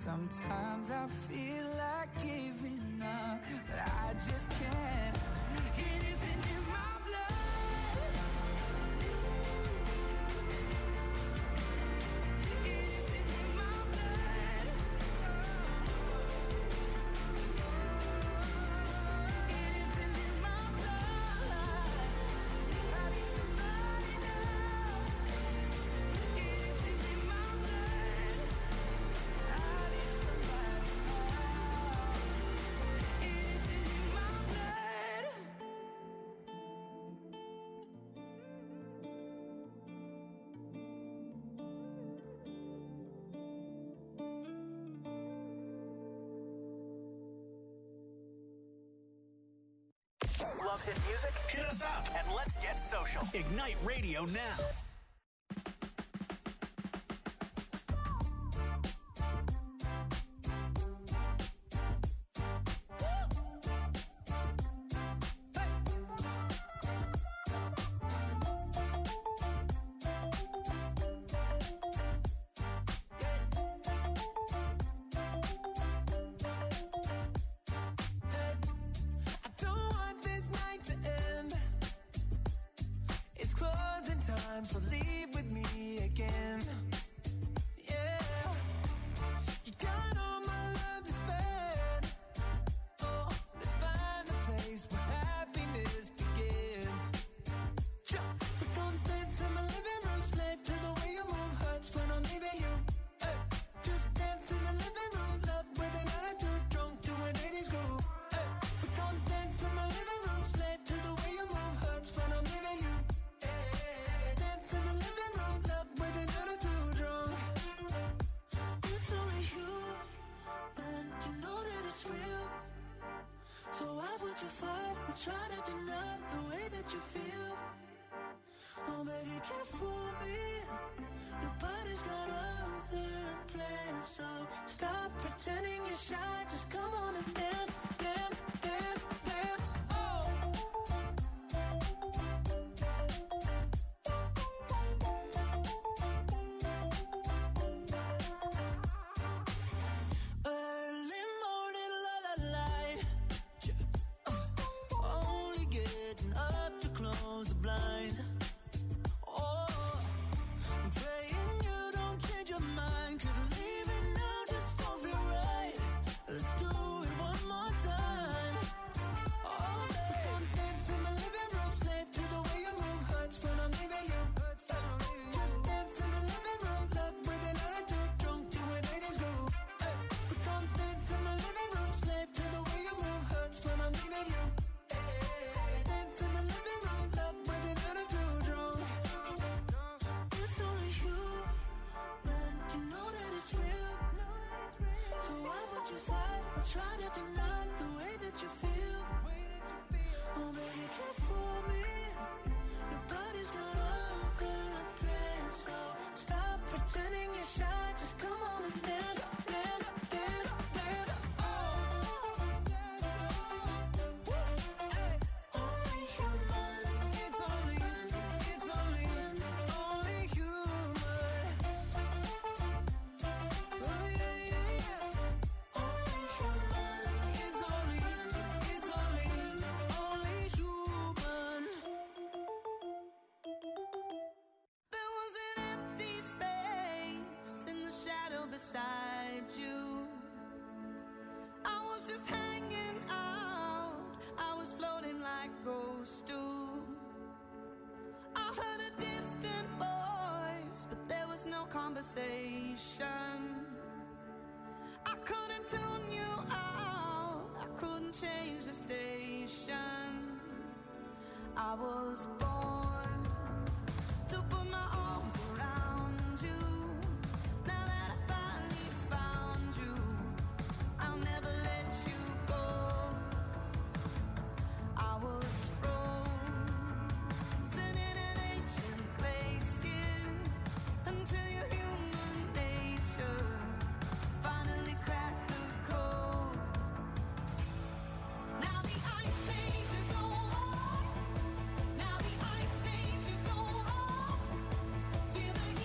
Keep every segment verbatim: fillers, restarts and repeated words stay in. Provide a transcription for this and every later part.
Sometimes I feel like giving up, but I just can't. It isn't in my blood. It isn't in my blood. It isn't in my blood. I need somebody now. It isn't in my blood. I need somebody now. It isn't in my blood. Love hit music? Hit us up and let's get social. Ignite Radio now. I don't want this night to end. It's closing time, so leave with me again. Yeah, you got all my love to spend. Oh, let's find a place where happiness begins. Sure. We don't dance in my living room, slave to the way you move hurts when I'm leaving you. Hey, just dance in the living room, love with an attitude, drunk to an eighties groove. Hey, we don't dance in my living room, slave to the way you move hurts when I'm leaving you. Hey, dance in the living room, love with an attitude, drunk. It's only you, man, you know that it's real. So why would you fight or try to deny the way that you feel? Oh, baby, you can't fool me. Your body's got other plans, so stop pretending you're shy. Just come on and dance, dance, dance, dance. Oh. Early morning, la la light. Uh, only getting up to close the blinds. Oh, I'm praying you don't change your mind, 'cause leaving now just don't feel right. Let's do it one more time. Oh, babe. Don't dance in my living room, slave to the way you move hurts when I'm leaving you. Just dance in the living room, love with an attitude, drunk to an eighties groove. Hey, but don't dance in my living room, slave to the way you move hurts when I'm leaving you. Hey, dance in the living room, love with an attitude, drunk. It's only you, man, you know that it's real. So why would you fight or try to deny the way that you feel? Oh, baby, you can't fool me. Your body's got other plans, so stop pretending you're shy. Just come on and dance, dance, dance, dance. Oh, hey, only human. It's only, it's only, only human. Oh yeah, yeah, yeah. Only human. It's only, it's only, only human. There was an empty space in the shadow beside you. I was just hanging out. I was floating like ghosts do. I heard a distant voice, but there was no conversation. I couldn't tune you out. I couldn't change the station. I was born to put my arms around you. Now that I finally found you, I'll never let you go. I was frozen in an ancient place, yeah, until your human nature finally cracked the code. Now the ice age is over. Now the ice age is over. Feel the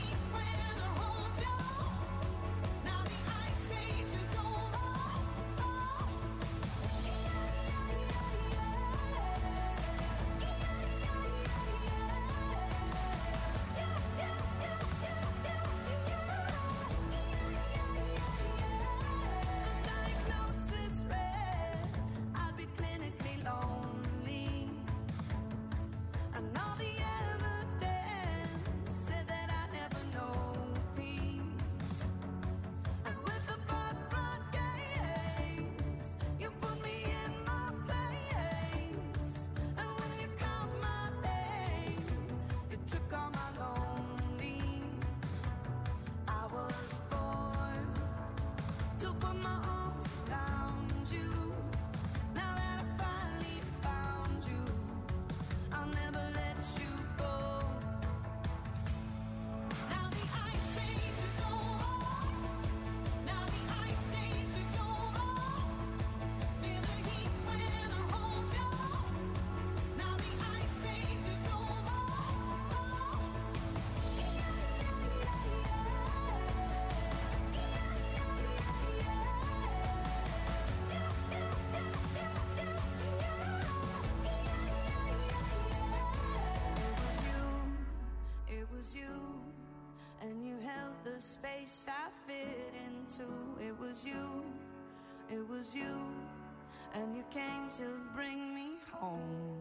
space I fit into. It was you, it was you, and you came to bring me home.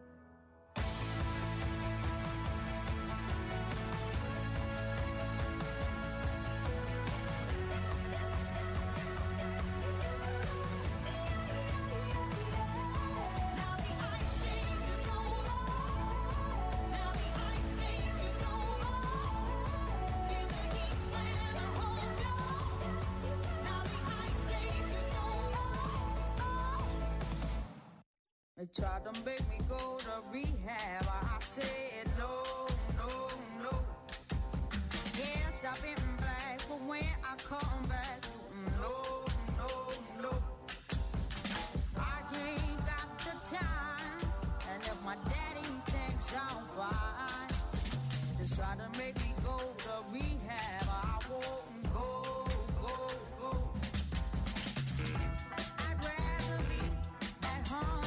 They tried to make me go to rehab. I said no, no, no. Yes, I've been black, but when I come back, no, no, no. I ain't got the time, and if my daddy thinks I'm fine, they try to make me go to rehab. I won't go, go, go. I'd rather be at home.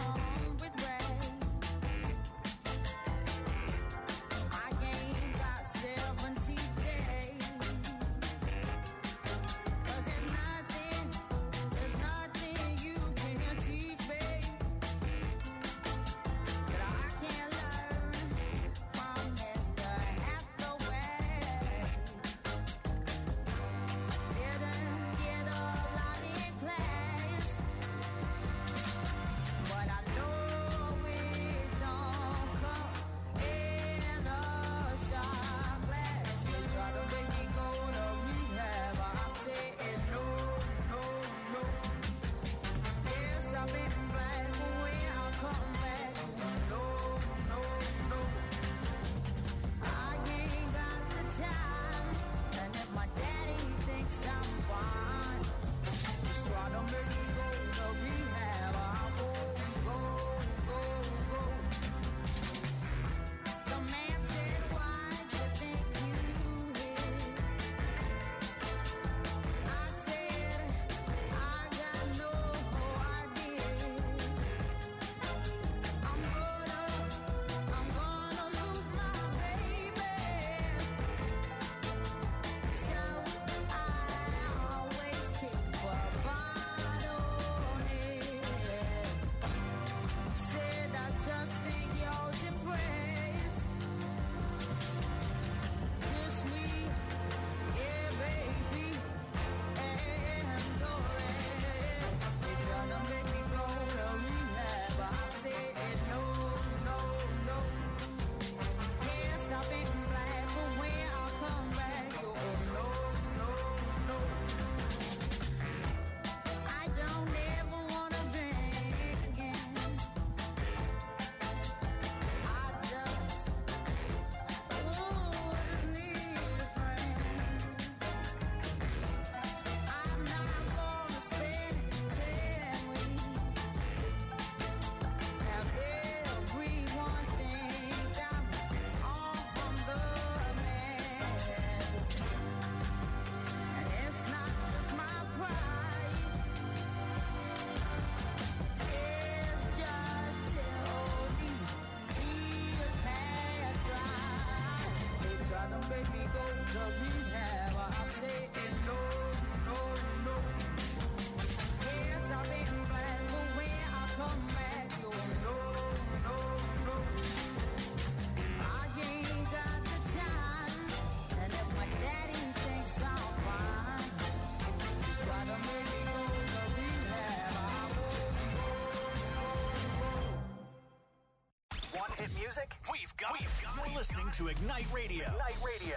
Hit music? We've got, We've got You're listening got to Ignite Radio. Ignite Radio.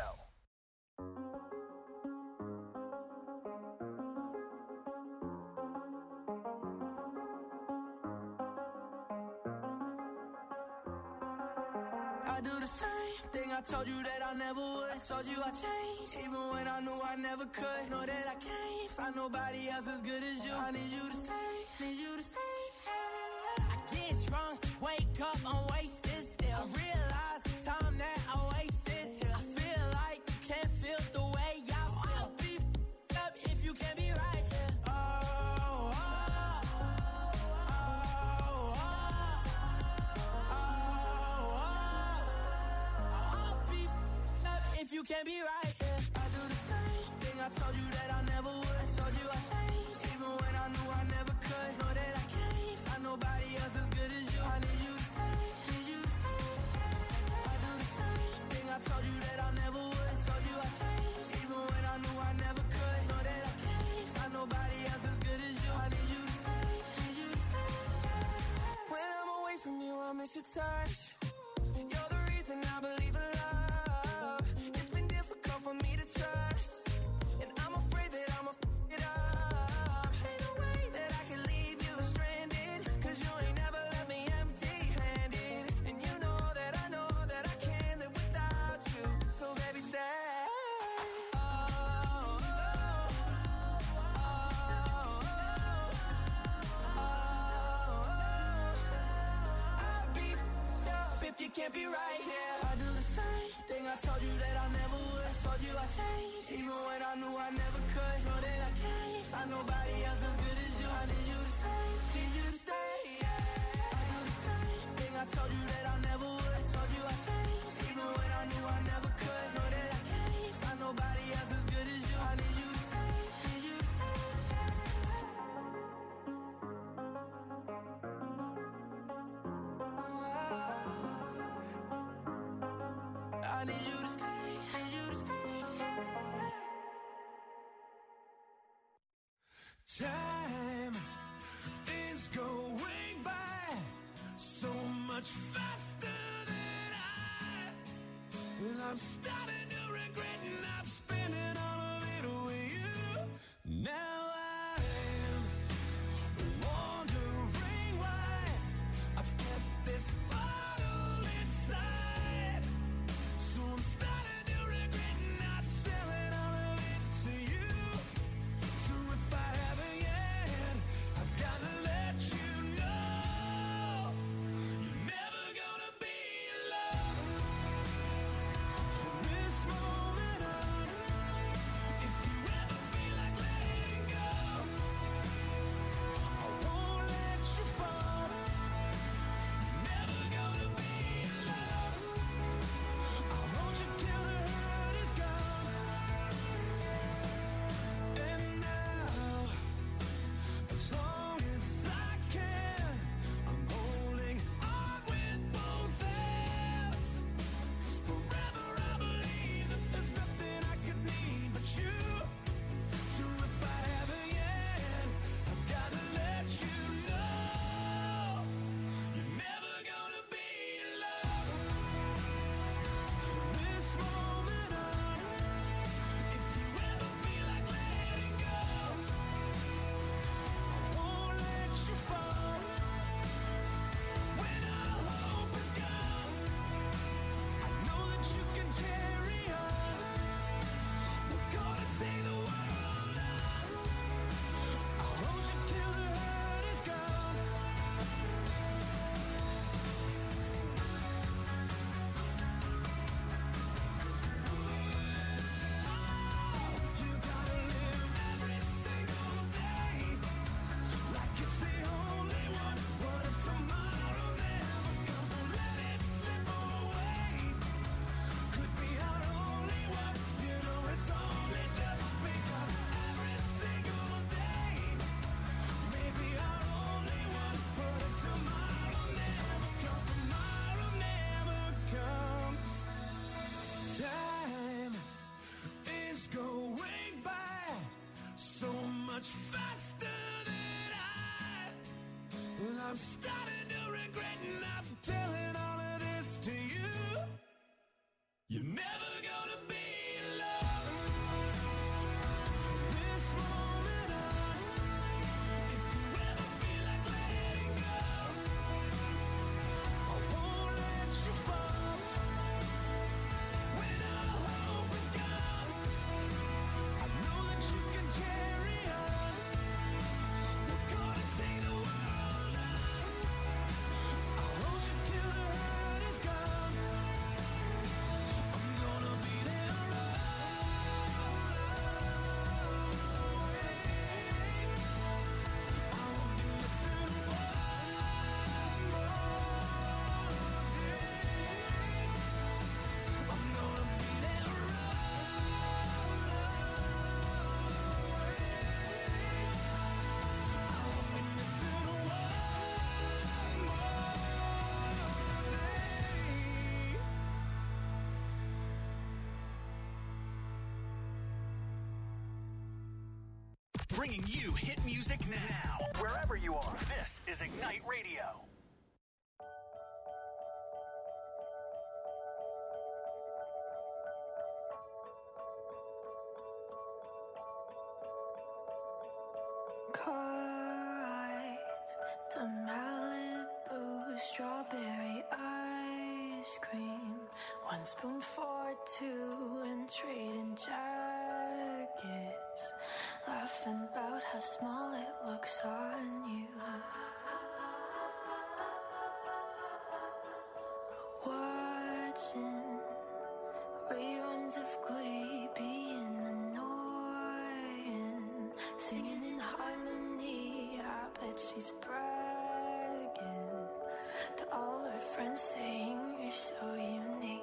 I do the same thing I told you that I never would. I told you I changed, even when I knew I never could. Know that I can't find nobody else as good as you. I need you to stay, need you to stay. I get drunk, wake up, I'm wasted. I realize the time that I wasted. I feel like you can't feel the way y'all feel. I'll be f***ed up if you can't be right. Oh, oh, oh, oh, oh, oh. I'll be f***ed up if you can't be right. I do the same nobody else as good as you. I need you to stay, need you to stay. I do the same thing I told you that I never would. I told you I changed, even when I knew I never could. Know that I can't find nobody else as good as you. I need you to stay, need you to stay. When I'm away from you, I miss your touch. You're the reason I believe in love. It's been difficult for me to trust, and I'm afraid that I'm a f it up. Ain't no way that I can leave you stranded, cause you ain't never left me empty-handed. And you know that I know that I can't live without you. So baby, stay. Oh, oh, oh, oh, oh, oh. I'll be f***ed up if you can't be right here. I do the same thing I told you that I never would. I told you I changed, even when I knew I never could. Know that I can't find nobody else as good as you. I need you to stay, need you to stay, yeah. I do the same thing I told you that I never would. I told you I changed, even when I knew I never could. Know that I can't find nobody else as good as you. I need you to stay, need you to stay. I need you to stay, need you to stay. Time is going by so much faster than I. Well, I'm starting to regret, and I'm spending all of it with you. Now I'm wondering why I've kept this bottle inside. So I'm starting to regret not telling all of it to you. So if I haven't yet, I've got to let you know you're never gonna be alone. From this moment on, if you ever feel like letting go, I won't let you fall. You're never gonna be alone. I'll hold you till the hurt is gone. And now, as long as I can, I'm holding on with both hands. 'Cause forever I believe that there's nothing I could need but you. So if I haven't yet, I've got to let you know you're never gonna be alone. From this moment on, if you ever feel like letting go, I won't let you fall. When all hope is gone, I know that you can carry on. We're gonna take the world on. I'll hold you till the hurt is gone. You gotta live every single day like it's the only one. What if tomorrow never comes? Don't let it slip away. Could be our only one. You know it's only just begun. Every single day, maybe our only one. What if tomorrow never comes? Tomorrow never comes. Time is going by so much faster than I. Well, I'm starting to regret not telling all of this to you. You're never gonna be alone. From this moment on, if you ever feel like letting go, I won't let you fall. When all hope is gone, I know that you can carry on. We're gonna take the world on. I'll hold you till the Bringing you hit music now. Wherever you are, this is Ignite Radio. Car ride to Malibu, strawberry ice cream, one spoon for two, and trading jackets, laughing about how small it looks on you. Watching reruns of Glee, being annoying, singing in harmony. I bet she's bragging to all her friends, saying you're so unique.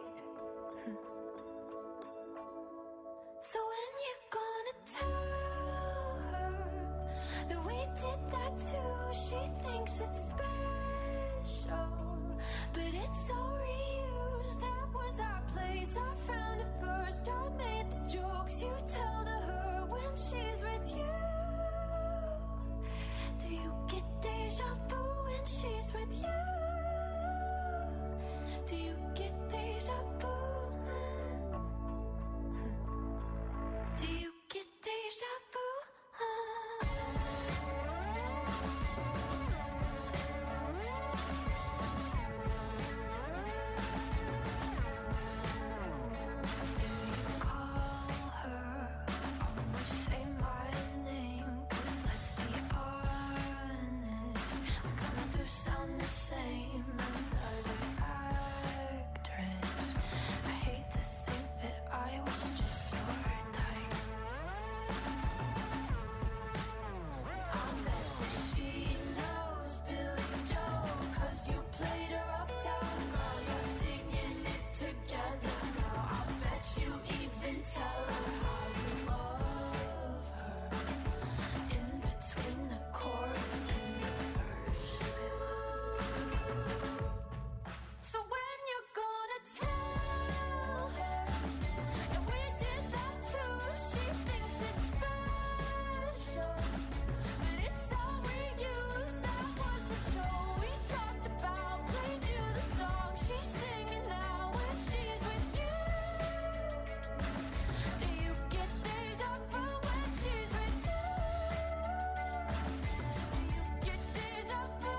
So when you gonna tell her that we did that too? She thinks it's special, but it's so reused. That was our place, I found it first. I made the jokes you tell to her when she's with you. Do you get deja vu when she's with you? Do you get deja vu? Do you get deja vu? Do you call her? Almost say my name, 'cause let's be honest, we kinda do sound the same. Another actress. I hate to think that I was just your type. I bet that she knows Billy Joel, 'cause you played her uptown girl. You're singing it together now. I bet you even tell her how you love her in between the chorus and the verse. So when you're gonna tell her that we did that too? She thinks it's special, but it's all reused. That was the show we talked about, played you the song she's singing now when she's with you. Do you get deja vu when she's with you? Do you get deja vu?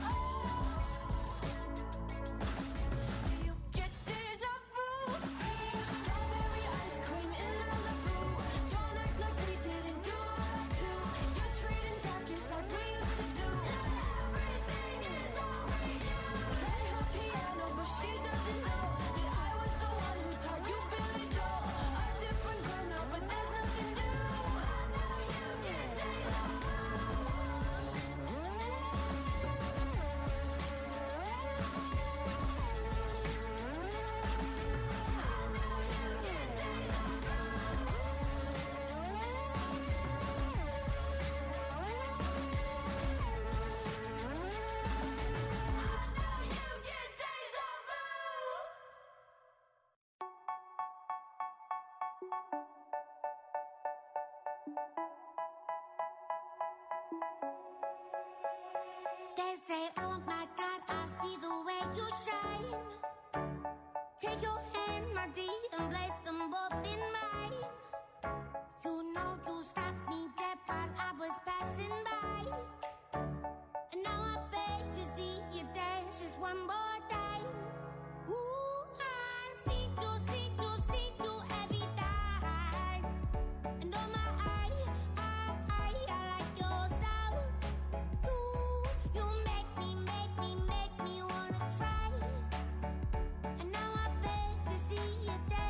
Do you get deja vu? Strawberry ice cream in Malibu. Don't act like we didn't do all that too. You're trading jackets like we used to do. Everything is all reused. Play her piano, but she doesn't know that I was the one who taught you Billy Joel. A different girl now, but there's nothing new. I know you get deja vu. They say, oh my God, I see the way you shine. Take your hand, my dear, and place them both in mine. You know you stopped me dead while I was passing by. And now I beg to see you dance just one more time. Ooh, I see you, see you, see you every time. And oh my, I, I, I, I like your style. You, you make me, make me, make me wanna try. And now I beg to see you dance.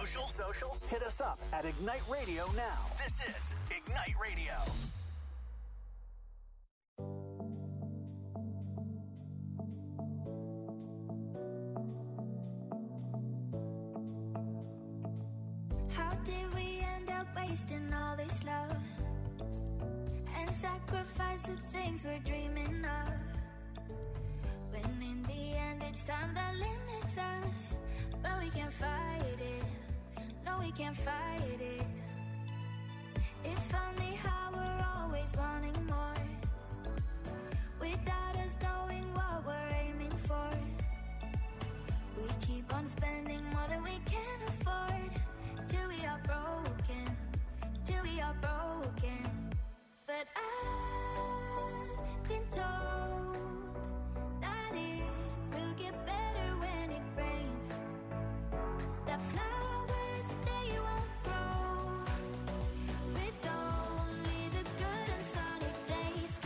social? Social? Hit us up at Ignite Radio now. This is Ignite Radio. How did we end up wasting all this love and sacrifice the things we're dreaming of? When in the end it's time that limits us, but we can't fight it. No, we can't fight it. It's funny how we're always wanting more without us knowing what we're aiming for. We keep on spending more than we can afford till we are broken, till we are broken. But I've been told that it will get better when it rains. That flowers, they won't grow with only the good and sunny days.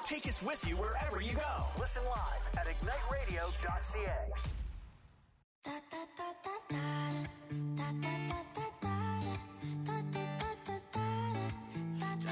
Take us with you wherever you go. Listen live at ignite radio dot c a. Da da da da da da da da da da da da da da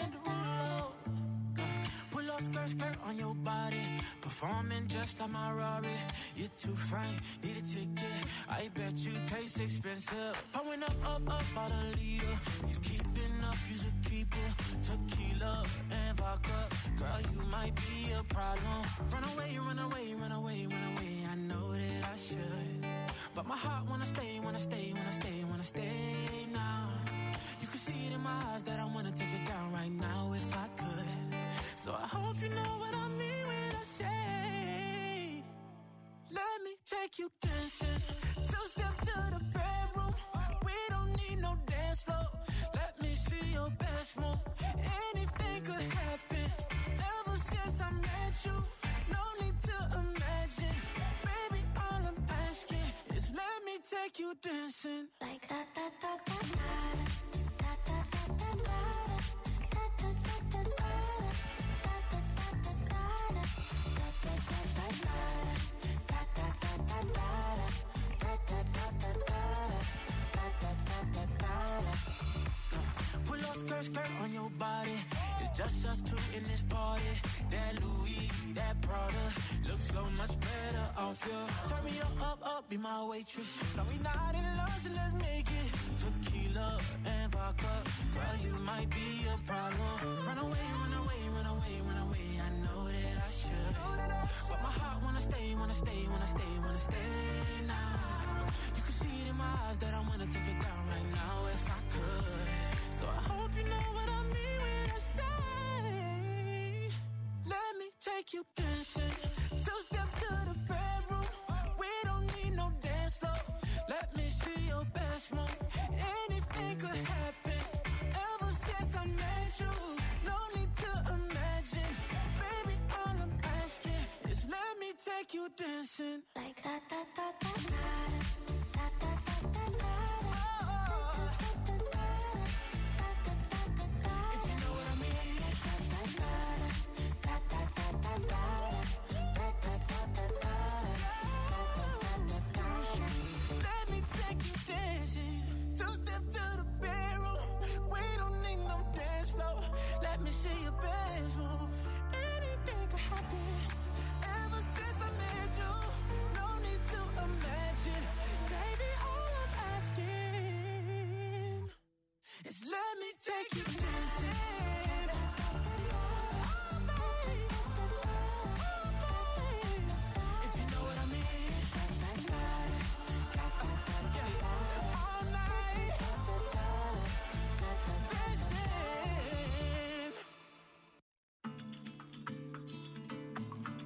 da. Pull up skirt, skirt on your body. Performing just like my Rari. You're too fine, need a ticket. I bet you taste expensive. Pouring up, up, up, out a leader. If you keeping up, you should keep it. Tequila and vodka. Girl, you might be a problem. Run away, run away, run away, run away. I know that I should. But my heart wanna stay, wanna stay, wanna stay, wanna stay now. You can see it in my eyes that I wanna take it down right now if I could. So I hope you know what I mean when I say, let me take you dancing. Two step to the bedroom. We don't need no dance floor. Let me see your best move. Anything could happen. Ever since I met you, no need to imagine. Baby, all I'm asking is let me take you dancing. Like da da da da da da da da da da. Pull up skirt, skirt on your body. It's just us two in this party. That Louis, that Prada looks so much better off you. Turn me up, up, up, be my waitress. No, we not in love, so let's make it. Tequila and vodka. Girl, you might be a problem. Run away, run away, run away, run away. I know that I should. But my heart wanna stay, wanna stay, wanna stay, wanna stay now. You can see it in my eyes that I wanna take it down right now if I could. So I hope you know what I mean when I say, let me take you dancing. Two step to the bedroom. We don't need no dance floor. Let me see your best move. Anything could happen. Ever since I met you, no need to imagine. Baby, all I'm asking is let me take you dancing. Like da da da da da da da da da. Let me see your best move. Anything could happen. Ever since I met you, no need to imagine. Baby, all I'm asking is let me take you dancing. Oh, babe. Oh, babe. If you know what I mean. Yeah. All night. Dancing.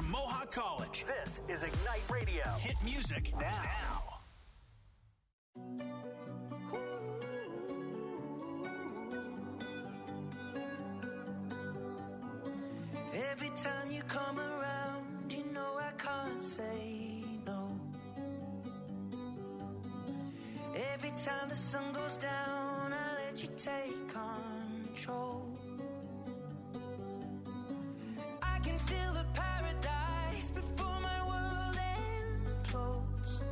from Mohawk College. This is Ignite Radio. Hit music now. Every time you come around, you know I can't say no. Every time the sun goes down, I let you take control. I can feel the paradise before my world implodes.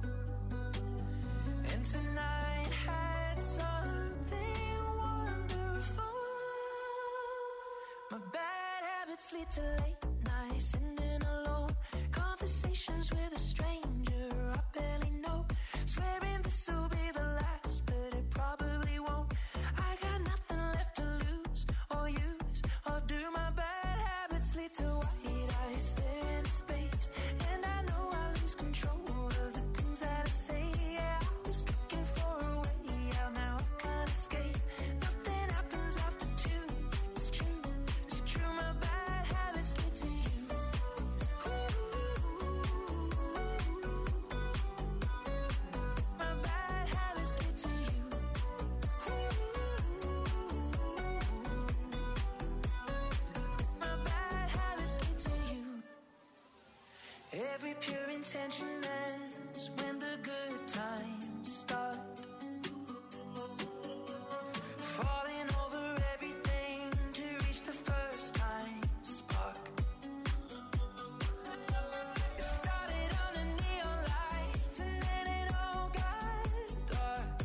And tonight had something wonderful. My bad habits lead to late nights, sitting alone. Conversations with a stranger I barely know. Swearing this will be the last, but it probably won't. I got nothing left to lose or use or do. My bad habits lead to white eyes, stare into space. And I know I lose control of the things that I say. Yeah, I was looking for a way out, now I can't escape. Nothing happens after two. It's true, it's true. My bad habits lead to you. My bad habits lead to you. My bad habits lead to you. Every pure intention ends when the good times start. Falling over everything to reach the first time spark. It started under neon lights and then it all got dark.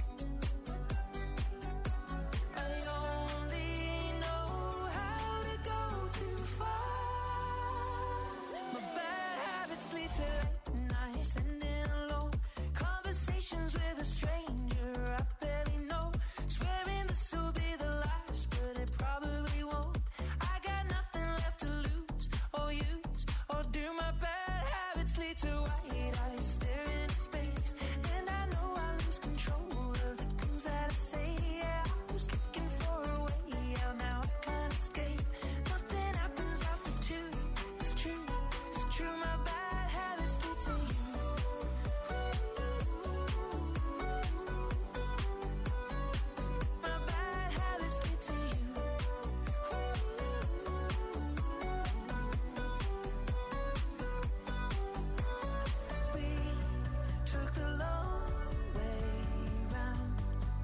I only know how to go too far. My bad habits lead to late nights, sitting alone. Conversations with a stranger I barely know. Swearing this will be the last, but it probably won't. I got nothing left to lose or use or do. My bad habits lead to white eyes, stare into space. And I know I lose control of the things that I say. Yeah, I was looking for a way out, now I can't escape. Nothing happens after two. It's true, it's true. My bad habits lead to you. My bad habits lead to you. We took the long way round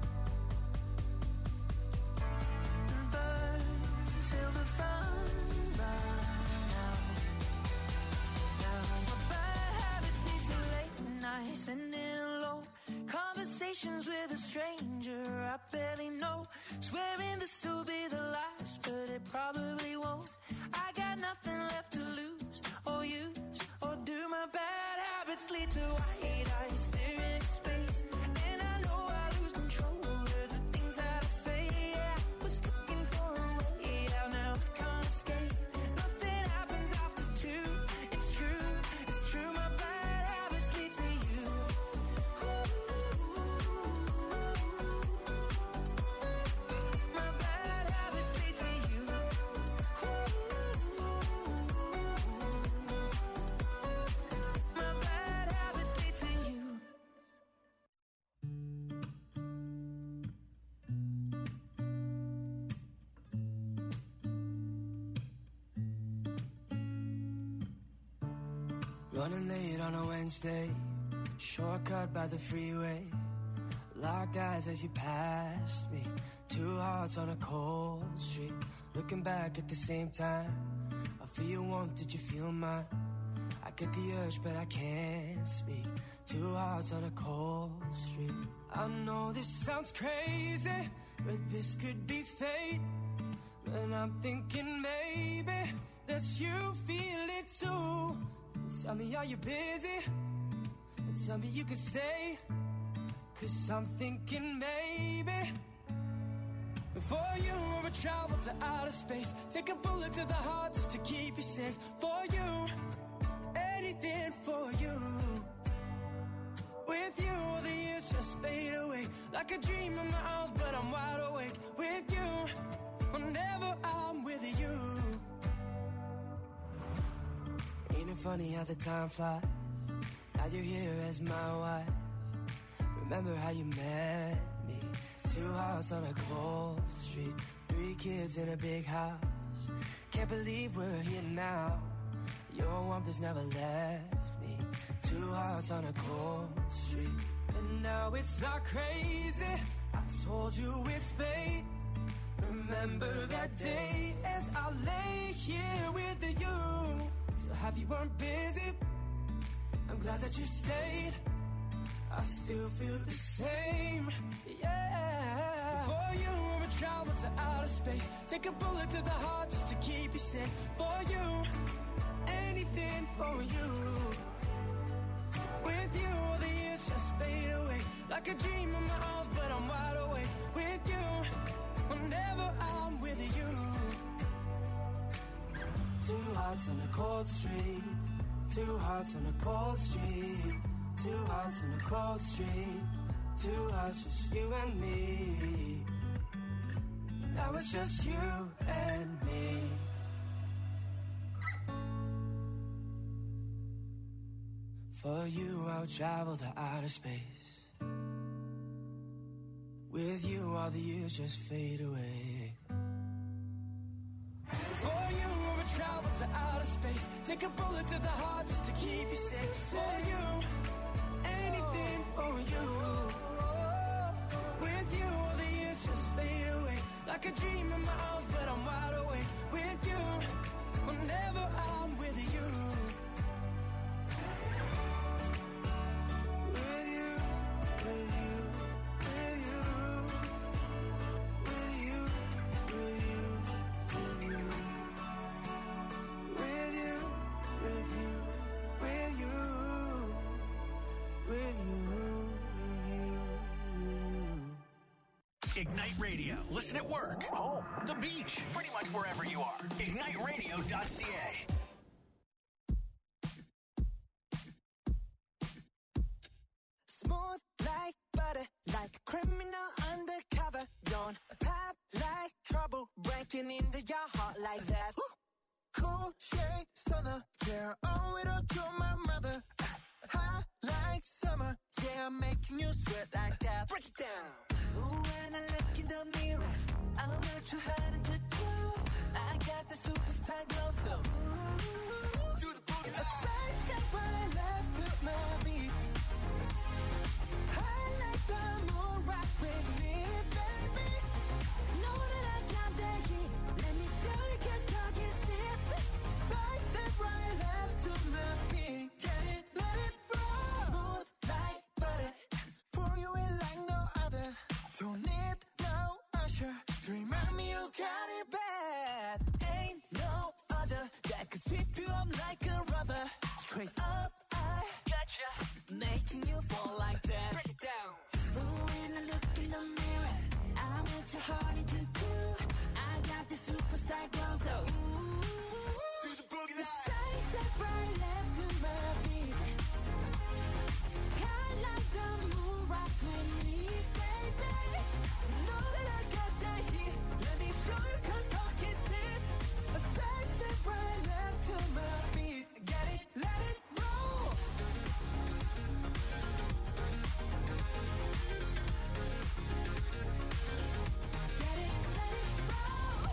and burned till the fun ran out. Now my bad habits lead to late nights, sitting alone. Conversations with a stranger I barely know. Swearing this will be the last, but it probably won't. I got nothing left to lose or use or do. My bad habits lead to white eyes, stare into space. And I know I lose control of the things that I say. Yeah, I was looking for a way out, now I can't escape. Nothing happens after two. It's true, it's true. My bad habits lead to you. My bad habits lead to you. My bad habits lead to you. Running late on a Wednesday, shortcut by the freeway. Locked eyes as you passed me, two hearts on a cold street. Looking back at the same time, I feel your warmth, did you feel mine? I get the urge but I can't speak, two hearts on a cold street. I know this sounds crazy, but this could be fate. And I'm thinking maybe that you feel it too. Tell me, are you busy? And tell me you can stay. Cause I'm thinking maybe for you I would travel to outer space, take a bullet to the heart just to keep you safe. For you, anything for you. With you, the years just fade away like a dream in my arms, but I'm wide awake. With you, whenever I'm with you. Ain't funny how the time flies. Now you're here as my wife. Remember how you met me? Two hearts on a cold street, three kids in a big house. Can't believe we're here now. Your warmth has never left me. Two hearts on a cold street. And now it's not crazy. I told you it's fate. Remember that day as I lay here with you. So happy you weren't busy. I'm glad that you stayed. I still feel the same, yeah. For you, I would travel to outer space. Take a bullet to the heart just to keep you safe. For you, anything for you. With you, all the years just fade away. Like a dream in my arms, but I'm wide awake. With you, whenever I'm with you. Two hearts on a cold street. Two hearts on a cold street. Two hearts on a cold street. Two hearts, just you and me. Now it's just you and me. For you, I would travel the outer space. With you, all the years just fade away. For you, I would travel to outer space. Take a bullet to the heart just to keep you safe. For you, anything for you. With you, all the years just fade away. Like a dream in my arms, but I'm wide awake. With you, whenever I'm with you. With you, with you, with you. With you, with you, with you. With you, with you, with you. With you, with you. Ignite Radio. Listen at work, home, the beach, pretty much wherever you are. ignite radio dot c a. Smooth like butter, like a criminal undercover. Don't pop like trouble, breaking into your heart like that. Cool shade stunner, yeah, owe it all to my mother. Hot like summer, yeah, I'm making you sweat like that. Break it down. Ooh, when I look in the mirror, I'm not too hard to do. I got the superstar glow, so ooh, Do the boogie a side step right left to my beat. I like the moon rock with me, baby. Know that I got that heat. Let me show you, 'cause talk is cheap. Side step right left to my beat. Get it, let it roll. Smooth like butter. Pour you in like no other. Don't need no usher to remind me you got it Bad. Ain't no other that could sweep you up like a rubber. Straight up, I gotcha. Making you fall like that. Break it down. Ooh, when I look in the mirror, I'm what your heart into do. I got the superstar glow, so ooh. to the boogie line. Side step right left to my beat. I like the moon rock with me, baby. Know that I got that heat. Let me show you, 'cause talk is cheap. A side step right left to my beat. Get it, let it roll. Get it, let it roll.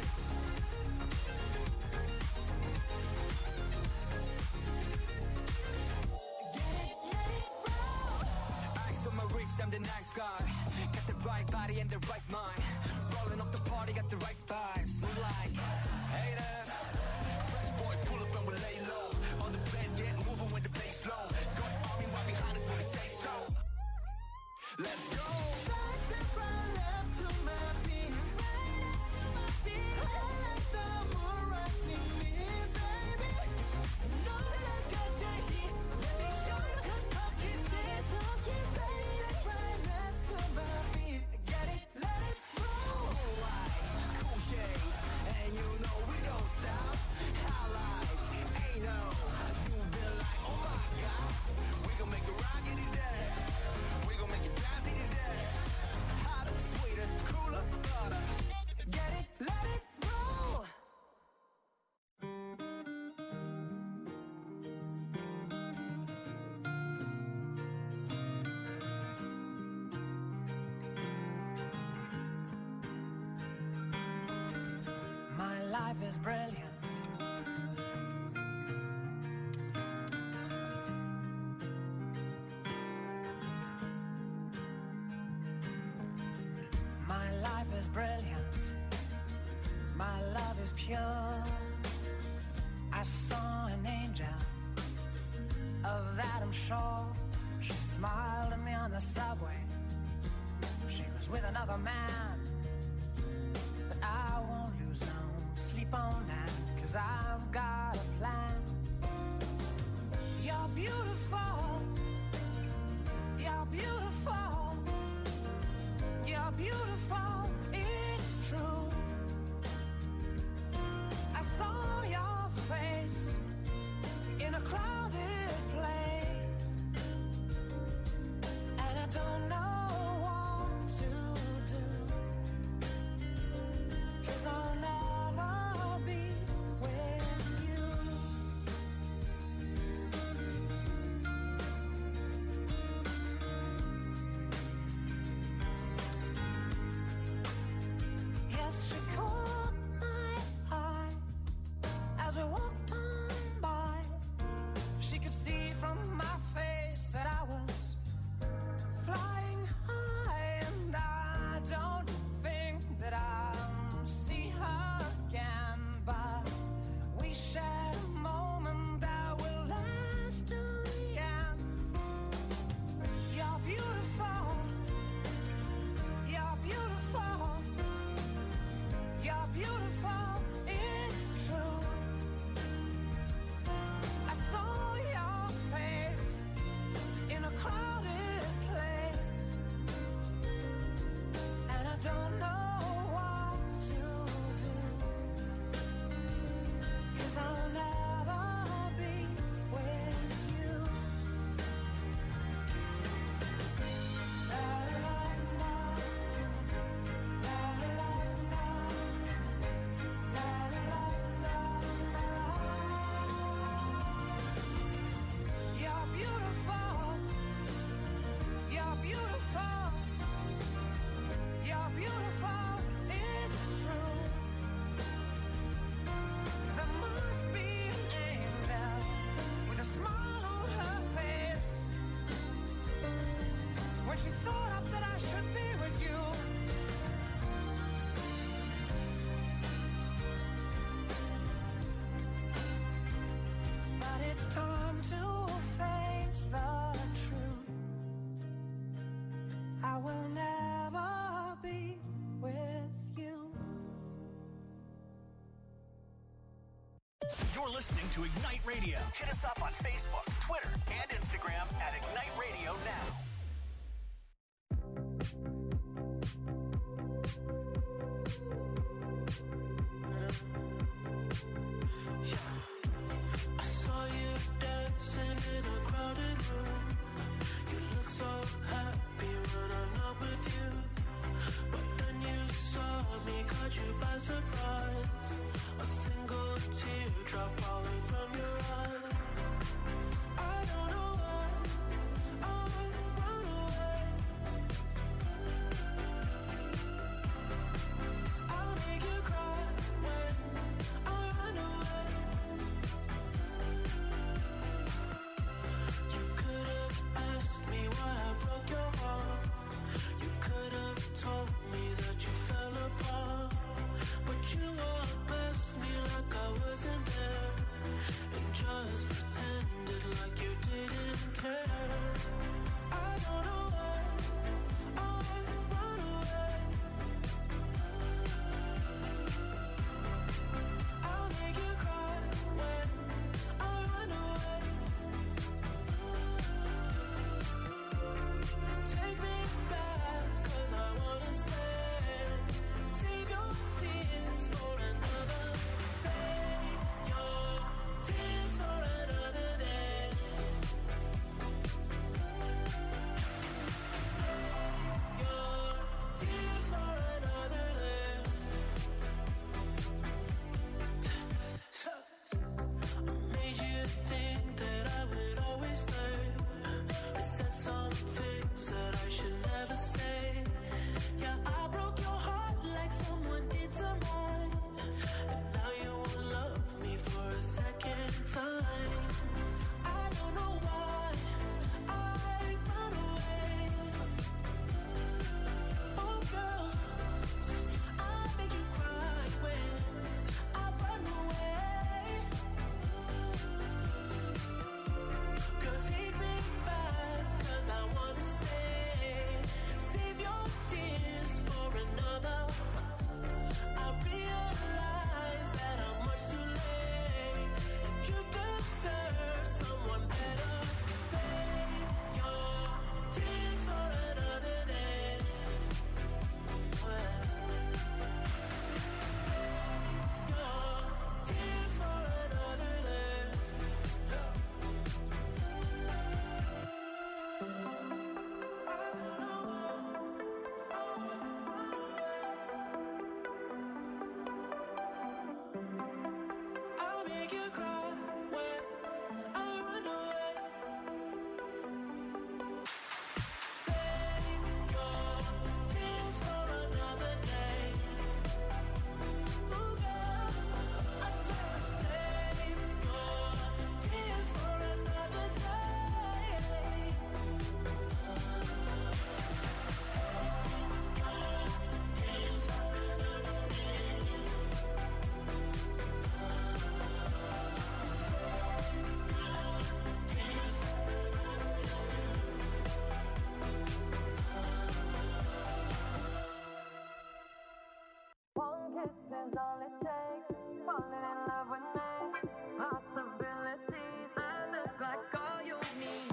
Get it, let it roll. Ice on my wrist, I'm the nice guy. Got the right body and the right mind. Rolling up the party, got the right vibes. Move like haters. Fresh boy, pull up and we lay low. All the players get moving with the bass low. Got army right behind us when we say so. Let's go. Side step right left to my beat. I like the moon rock with me, baby. Know that I got that heat. Let me show you, 'cause talk is cheap. Talk is Side step right left to my beat. Get it, let it roll. Cool shade. life is brilliant. My life is brilliant. My love is pure. I saw an angel, of that I'm sure. She smiled at me on the subway. She was with another man, but I won't lose no sleep on that, 'cause I've got a plan. You're beautiful. You're beautiful. You're beautiful. It's true. I saw your face in a crowded place, and I don't know what to do, 'cause I'll never be with you. Yes, she caught my eye as we walked on by. She could see from my face that I was flying high, and I don't think that I'll see her again, but we shared a moment that will last till the end. You're beautiful. You're beautiful. You're beautiful. It's true. I saw your face in a crowded place, and I don't know what to do, 'cause I'll never be with you. La la la la. La la la la. La la la la la. You're beautiful. You're beautiful. You're beautiful. It's true. There must be an angel with a smile on her face when she thought up that I should be with you. But it's time to face the truth. I will never be with you. You're listening to Ignite Radio. Hit us up on Facebook, Twitter, and Instagram at Ignite Radio Now. I saw you dancing in a crowded room. You look so happy when I'm not with you, but then you saw me, caught you by surprise. A single teardrop falling from your eye. I don't know why I run away. I'll make you cry when I run away. You could have asked me why I broke your heart. You could have told me that you fell apart, but you walked all it takes. Falling in love with me. Possibilities. I look like all you need.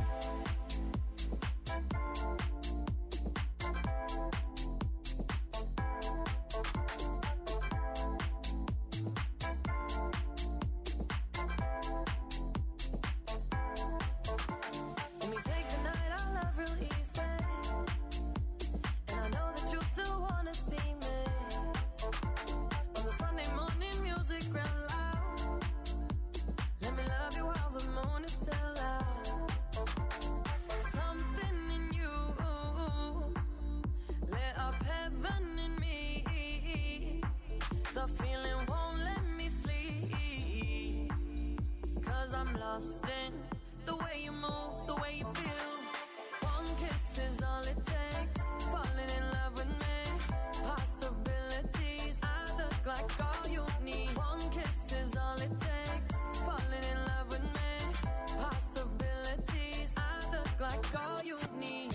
Let me take the night, I love real easy. And I know that you still wanna see me. On the Sunday morning, music real loud. Let me love you while the moon is still out. Something in you lit up heaven in me. The feeling won't let me sleep. Cause I'm lost in the way you move, the way you feel. One kiss is all it takes. Falling in love with me. Possibilities. I look like all you need. One kiss is all it takes. Falling in love with me. Possibilities. I look like all you need.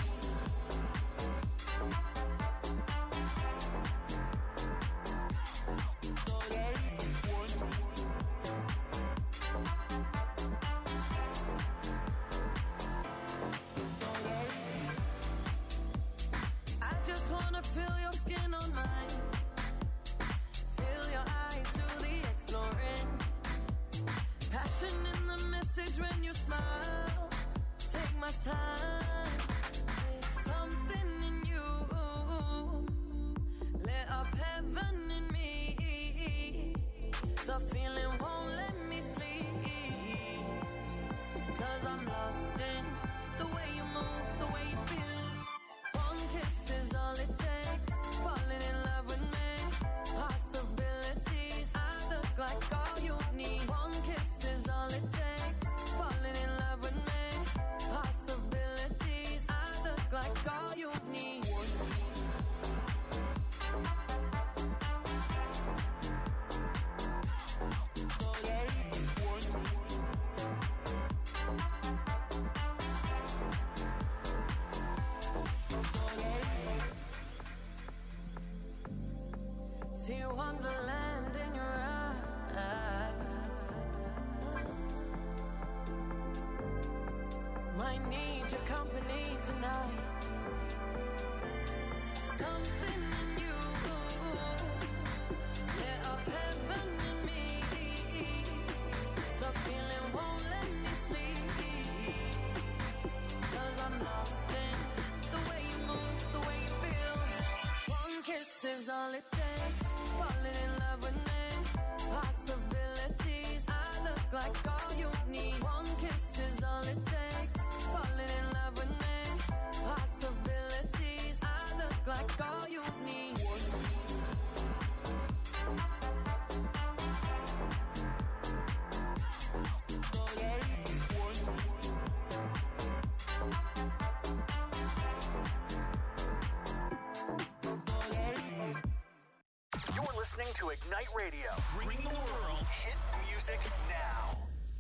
I just wanna feel your skin on mine. Feel your eyes do the exploring. Passion in the message when you smile. Take my time. Something in you lit up heaven in me. The feeling won't let me sleep. Cause I'm lost in the way you move, the way you feel. One kiss is all it takes. Falling in love with me. Possibilities. I look like all you need. One kiss is all it takes. Falling in love with me. Possibilities. I look like all you need. See wonderland in your eyes. Might need your company tonight. Something in you lit up heaven in me. The feeling won't let me sleep. Cause I'm lost in the way you move, the way you feel. One kiss is all it takes. Falling in love with me. Possibilities. I look like all you need. One kiss is all it takes. Falling in love with me. Possibilities. I look like all you need. You're listening to Ignite Radio. Bring the world hit music now.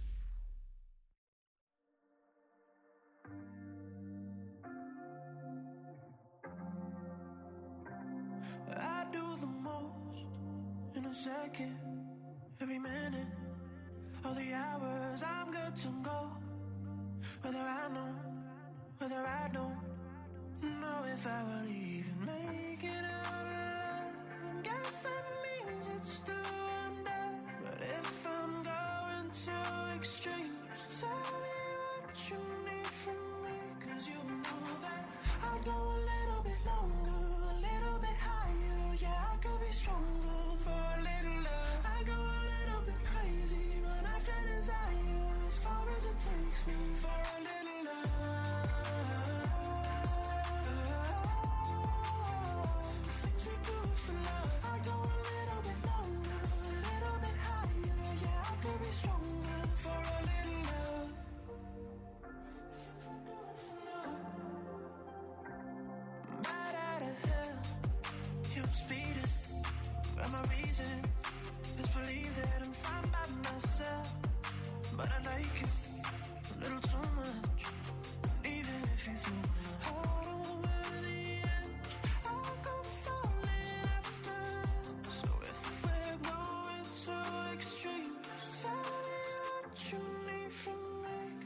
I do the most in a second, every minute, all the hours I'm good to go. Whether I know, whether I don't know if I will even make it out alive. And guess that means it's still under. But if I'm going to extremes, tell me what you need from me. Cause you know that I'd go a little bit longer, a little bit higher. Yeah, I could be stronger for a little love. I go a little bit crazy when I feel desire, as far as it takes me for a little love. Things we do for love. I go a little bit longer, a little bit higher.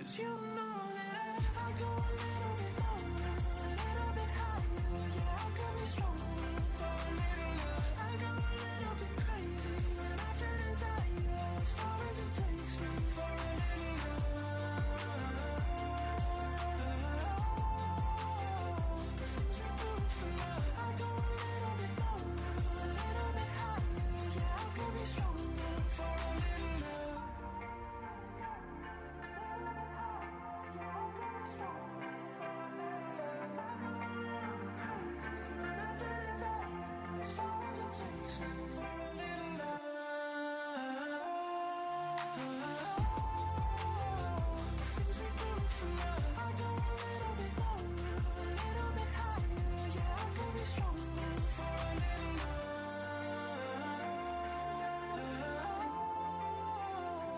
'Cause you know that I'll go a little bit longer, a little bit higher. Yeah, I could be stronger for a little love. I go a little bit crazy.